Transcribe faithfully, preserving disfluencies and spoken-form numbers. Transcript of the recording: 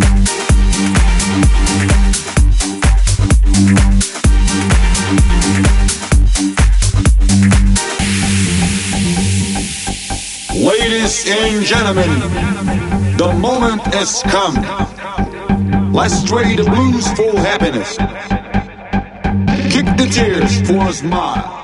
Ladies and gentlemen, the moment has come. Let's trade the blues for happiness. Kick the tears for a smile.